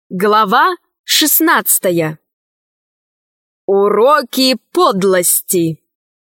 Глава 16. Уроки подлости.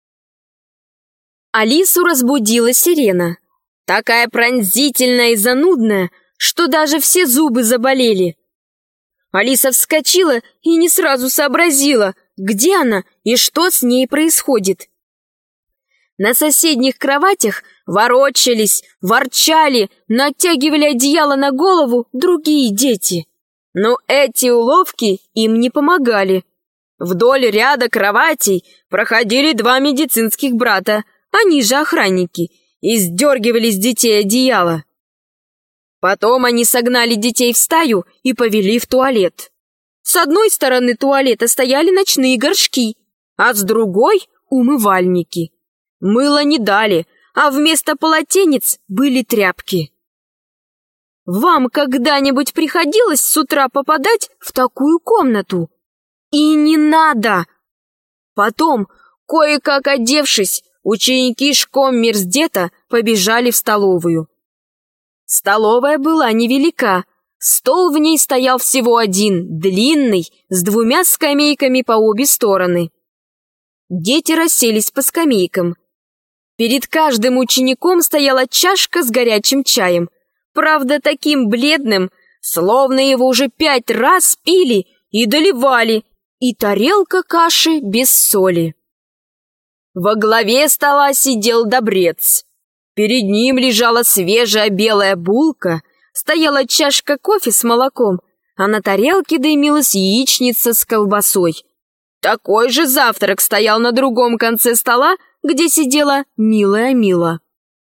Алису разбудила сирена. Такая пронзительная и занудная, что даже все зубы заболели. Алиса вскочила и не сразу сообразила, где она и что с ней происходит. На соседних кроватях ворочались, ворчали, натягивали одеяло на голову другие дети. Но эти уловки им не помогали. Вдоль ряда кроватей проходили два медицинских брата, они же охранники, и сдергивали с детей одеяло. Потом они согнали детей в стаю и повели в туалет. С одной стороны туалета стояли ночные горшки, а с другой — умывальники. Мыло не дали, а вместо полотенец были тряпки. Вам когда-нибудь приходилось с утра попадать в такую комнату? И не надо! Потом, кое-как одевшись, ученики школмерсдета побежали в столовую. Столовая была невелика, стол в ней стоял всего один, длинный, с двумя скамейками по обе стороны. Дети расселись по скамейкам. Перед каждым учеником стояла чашка с горячим чаем, правда, таким бледным, словно его уже 5 раз пили и доливали, и тарелка каши без соли. Во главе стола сидел Добрец. Перед ним лежала свежая белая булка, стояла чашка кофе с молоком, а на тарелке дымилась яичница с колбасой. Такой же завтрак стоял на другом конце стола, где сидела милая Мила.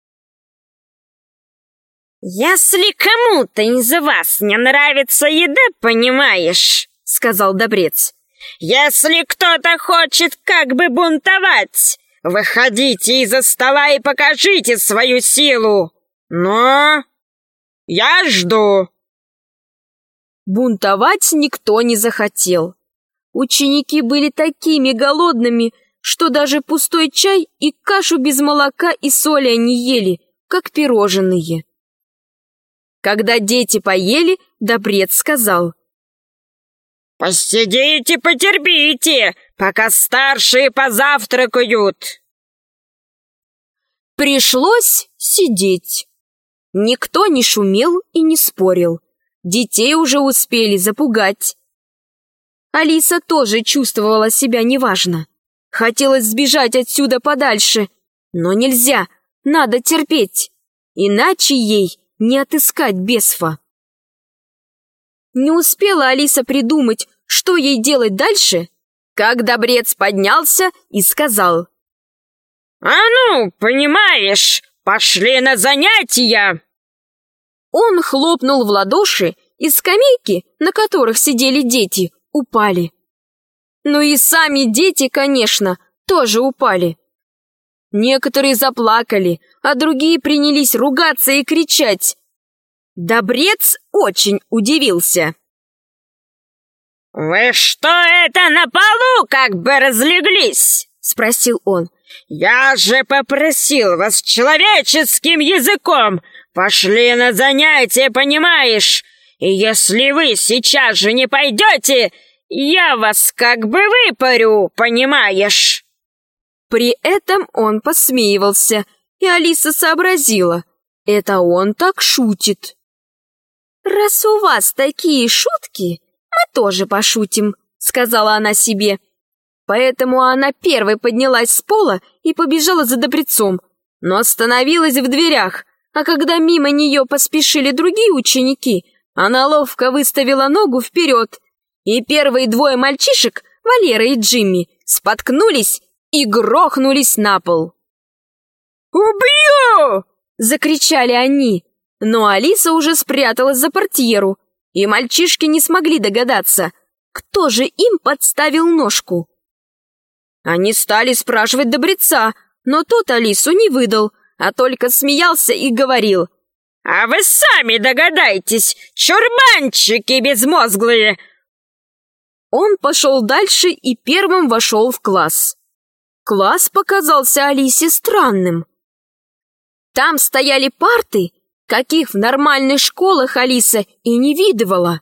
«Если кому-то из вас не нравится еда, понимаешь, — сказал Добрец, — если кто-то хочет как бы бунтовать, выходите из-за стола и покажите свою силу. Но я жду». Бунтовать никто не захотел. Ученики были такими голодными, что даже пустой чай и кашу без молока и соли они ели, как пирожные. Когда дети поели, Добрец сказал: «Посидите, потерпите, пока старшие позавтракают». Пришлось сидеть. Никто не шумел и не спорил. Детей уже успели запугать. Алиса тоже чувствовала себя неважно. Хотелось сбежать отсюда подальше, но нельзя, надо терпеть, иначе ей не отыскать Бесфа. Не успела Алиса придумать, что ей делать дальше, как Добрец поднялся и сказал: «А ну, понимаешь, пошли на занятия!» Он хлопнул в ладоши, и скамейки, на которых сидели дети, упали. Ну и сами дети, конечно, тоже упали. Некоторые заплакали, а другие принялись ругаться и кричать. Добрец очень удивился. «Вы что это на полу как бы разлеглись?» — спросил он. «Я же попросил вас человеческим языком. Пошли на занятия, понимаешь? И если вы сейчас же не пойдете, я вас как бы выпарю, понимаешь?» При этом он посмеивался, и Алиса сообразила, это он так шутит. «Раз у вас такие шутки, мы тоже пошутим», — сказала она себе. Поэтому она первой поднялась с пола и побежала за Добрецом, но остановилась в дверях, а когда мимо нее поспешили другие ученики, она ловко выставила ногу вперед, и первые 2 мальчишек, Валера и Джимми, споткнулись и грохнулись на пол. «Убью!» — закричали они, но Алиса уже спряталась за портьеру, и мальчишки не смогли догадаться, кто же им подставил ножку. Они стали спрашивать Добреца, но тот Алису не выдал, а только смеялся и говорил: «А вы сами догадайтесь, чурбанчики безмозглые!» Он пошел дальше и первым вошел в класс. Класс показался Алисе странным. Там стояли парты, каких в нормальных школах Алиса и не видывала.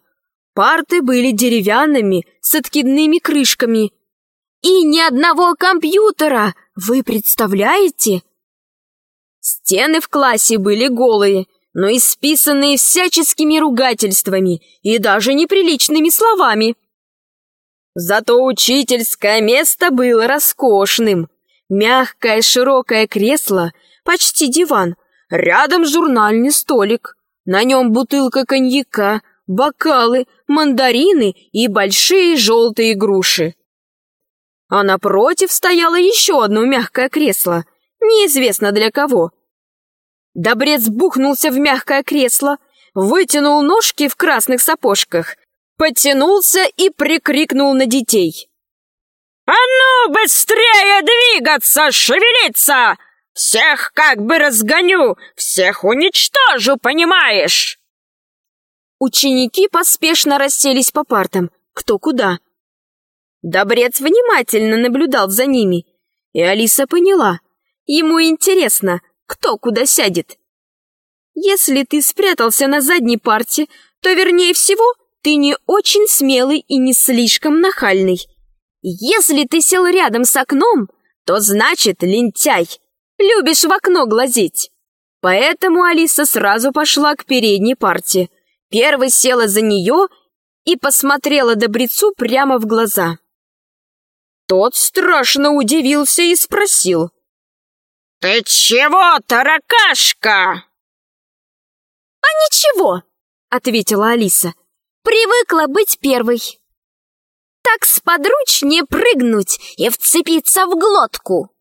Парты были деревянными, с откидными крышками. И ни одного компьютера, вы представляете? Стены в классе были голые, но исписанные всяческими ругательствами и даже неприличными словами. Зато учительское место было роскошным. Мягкое широкое кресло, почти диван, рядом журнальный столик. На нем бутылка коньяка, бокалы, мандарины и большие желтые груши. А напротив стояло еще одно мягкое кресло, неизвестно для кого. Добрец бухнулся в мягкое кресло, вытянул ножки в красных сапожках, подтянулся и прикрикнул на детей. «А ну, быстрее двигаться, шевелиться! Всех как бы разгоню, всех уничтожу, понимаешь?» Ученики поспешно расселись по партам, кто куда. Добрец внимательно наблюдал за ними, и Алиса поняла, ему интересно, кто куда сядет. Если ты спрятался на задней парте, то, вернее всего, ты не очень смелый и не слишком нахальный. Если ты сел рядом с окном, то значит лентяй, любишь в окно глазеть. Поэтому Алиса сразу пошла к передней парте, первой села за нее и посмотрела Добрецу прямо в глаза. Тот страшно удивился и спросил: «Ты чего, таракашка?» «А ничего», — ответила Алиса, — «привыкла быть первой. Так сподручнее прыгнуть и вцепиться в глотку».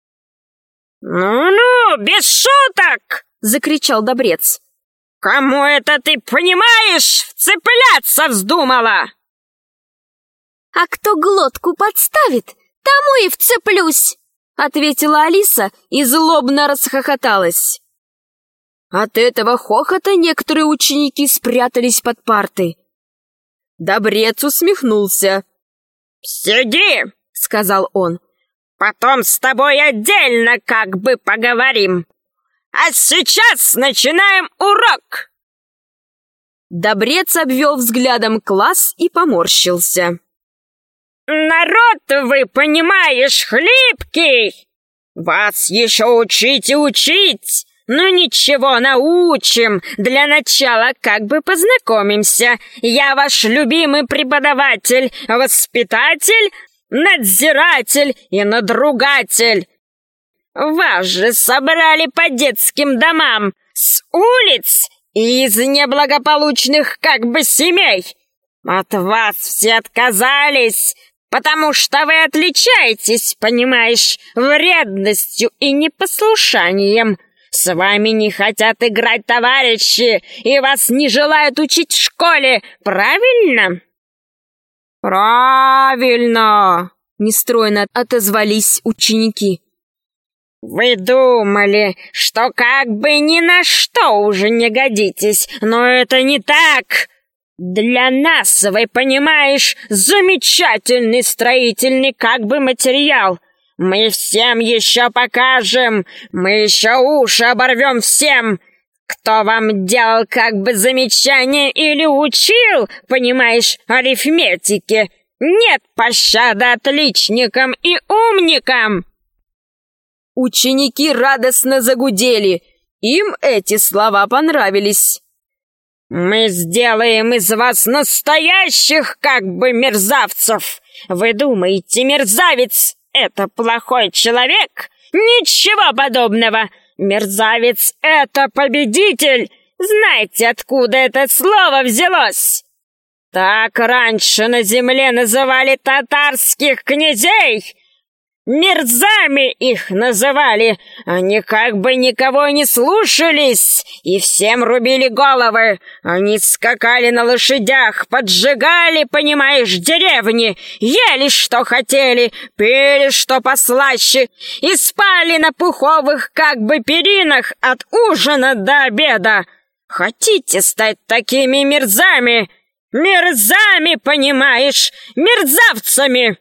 «Ну-ну, без шуток!» — закричал Добрец. «Кому это ты, понимаешь, вцепляться вздумала?» «А кто глотку подставит, тому и вцеплюсь», — ответила Алиса и злобно расхохоталась. От этого хохота некоторые ученики спрятались под парты. Добрец усмехнулся. «Сиди», — сказал он, — «потом с тобой отдельно как бы поговорим. А сейчас начинаем урок!» Добрец обвел взглядом класс и поморщился. «Народ, вы понимаешь, хлипкий! Вас еще учить и учить! Ну ничего, научим! Для начала как бы познакомимся. Я ваш любимый преподаватель, воспитатель, надзиратель и надругатель. Вас же собрали по детским домам, с улиц и из неблагополучных как бы семей. От вас все отказались, потому что вы отличаетесь, понимаешь, вредностью и непослушанием. С вами не хотят играть товарищи, и вас не желают учить в школе, правильно?» «Правильно!» — нестройно отозвались ученики. «Вы думали, что как бы ни на что уже не годитесь, но это не так. Для нас, вы понимаешь, замечательный строительный как бы материал. Мы всем еще покажем, мы еще уши оборвем всем, кто вам делал как бы замечания или учил, понимаешь, арифметике. Нет пощады отличникам и умникам!» Ученики радостно загудели. Им эти слова понравились. «Мы сделаем из вас настоящих как бы мерзавцев! Вы думаете, мерзавец — это плохой человек? Ничего подобного! Мерзавец — это победитель! Знаете, откуда это слово взялось? Так раньше на земле называли татарских князей! Мерзами их называли, они как бы никого не слушались и всем рубили головы. Они скакали на лошадях, поджигали, понимаешь, деревни, ели, что хотели, пили, что послаще, и спали на пуховых как бы перинах от ужина до обеда. Хотите стать такими мерзами? Мерзами, понимаешь, мерзавцами!»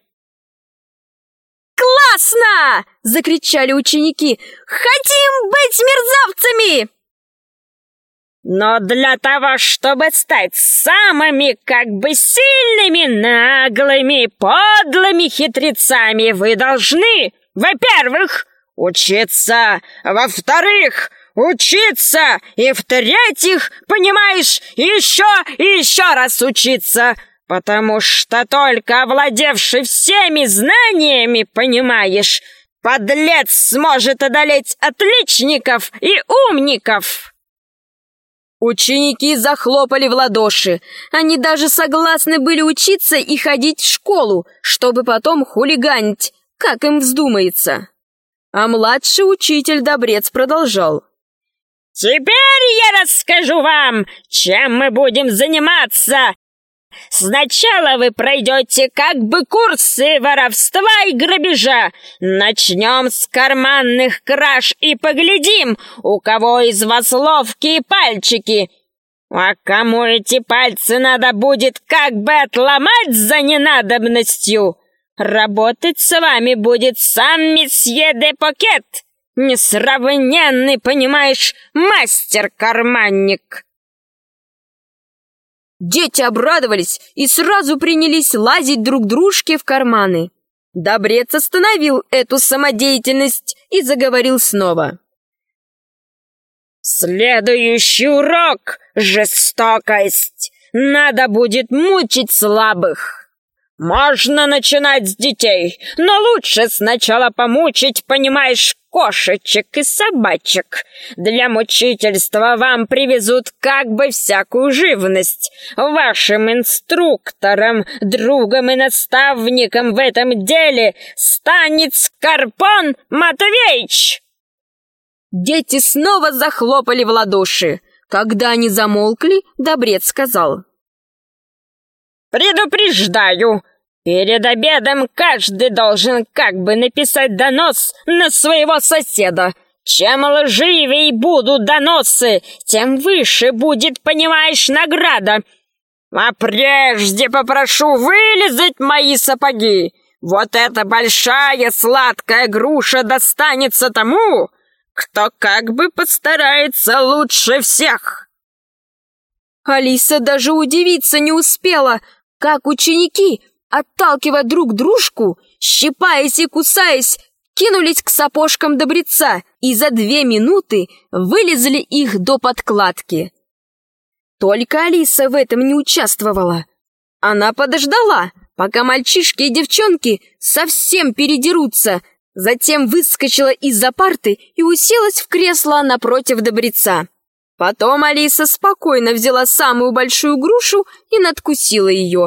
«Классно!» — закричали ученики. «Хотим быть мерзавцами!» Но для того, чтобы стать самыми сильными, наглыми, подлыми хитрецами, вы должны, во-первых, учиться, во-вторых, учиться, и в-третьих, понимаешь, еще и еще раз учиться, потому что только овладевший всеми знаниями, понимаешь, подлец сможет одолеть отличников и умников. Ученики захлопали в ладоши. Они даже согласны были учиться и ходить в школу, чтобы потом хулиганить, как им вздумается. А младший учитель Добрец продолжал. Теперь я расскажу вам, чем мы будем заниматься. Сначала вы пройдете курсы воровства и грабежа. Начнем с карманных краж и поглядим, у кого из вас ловкие пальчики. А кому эти пальцы надо будет отломать за ненадобностью, работать с вами будет сам месье де Покет, несравненный, понимаешь, мастер-карманник. Дети обрадовались и сразу принялись лазить друг дружке в карманы. Добрец остановил эту самодеятельность и заговорил снова. Следующий урок — жестокость. Надо будет мучить слабых. Можно начинать с детей, но лучше сначала помучить, понимаешь, кошечек и собачек. Для мучительства вам привезут всякую живность. Вашим инструктором, другом и наставником в этом деле станет Скорпон Матвеич. Дети снова захлопали в ладоши. Когда они замолкли, Добрец сказал. Предупреждаю, перед обедом каждый должен написать донос на своего соседа. Чем лживее будут доносы, тем выше будет, понимаешь, награда. А прежде попрошу вылезать мои сапоги. Вот эта большая сладкая груша достанется тому, кто постарается лучше всех. Алиса даже удивиться не успела, как ученики, отталкивая друг дружку, щипаясь и кусаясь, кинулись к сапожкам Добреца и за 2 минуты вылезли их до подкладки. Только Алиса в этом не участвовала. Она подождала, пока мальчишки и девчонки совсем передерутся, затем выскочила из-за парты и уселась в кресло напротив Добреца. Потом Алиса спокойно взяла самую большую грушу и надкусила ее.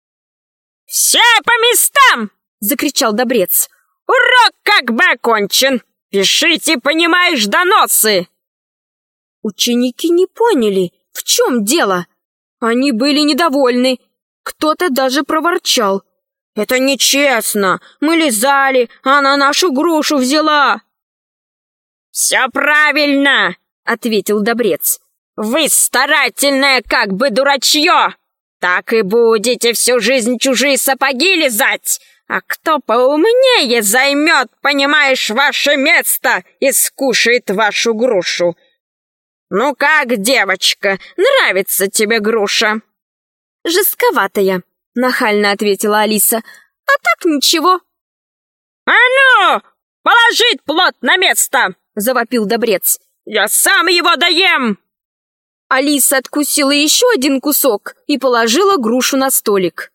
«Все по местам!» — закричал Добрец. «Урок окончен! Пишите, понимаешь, доносы!» Ученики не поняли, в чем дело. Они были недовольны. Кто-то даже проворчал. «Это нечестно! Мы лизали, а она нашу грушу взяла!» «Все правильно!» — ответил Добрец. «Вы старательное дурачье! Так и будете всю жизнь чужие сапоги лизать! А кто поумнее займет, понимаешь, ваше место и скушает вашу грушу! Ну как, девочка, нравится тебе груша?» «Жестковатая», — нахально ответила Алиса. «А так ничего». «А ну, положить плод на место!» — завопил Добрец. «Я сам его доем!» Алиса откусила еще один кусок и положила грушу на столик.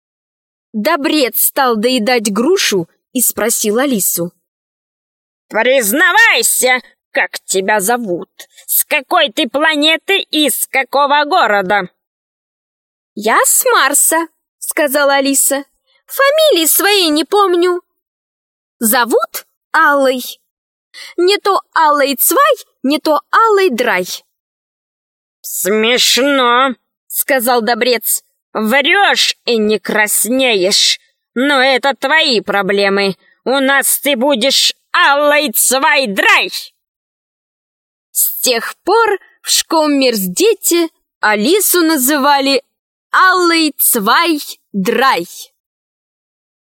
Добрец стал доедать грушу и спросил Алису. «Признавайся, как тебя зовут? С какой ты планеты и с какого города?» «Я с Марса», — сказала Алиса. «Фамилии своей не помню. Зовут Аллой. Не то Аллой Цвай, не то Аллой Драй». «Смешно», — сказал Добрец. «Врешь и не краснеешь. Но это твои проблемы. У нас ты будешь Аллой Цвай Драй». С тех пор в Шкоммерсдете Алису называли Аллой Цвай Драй.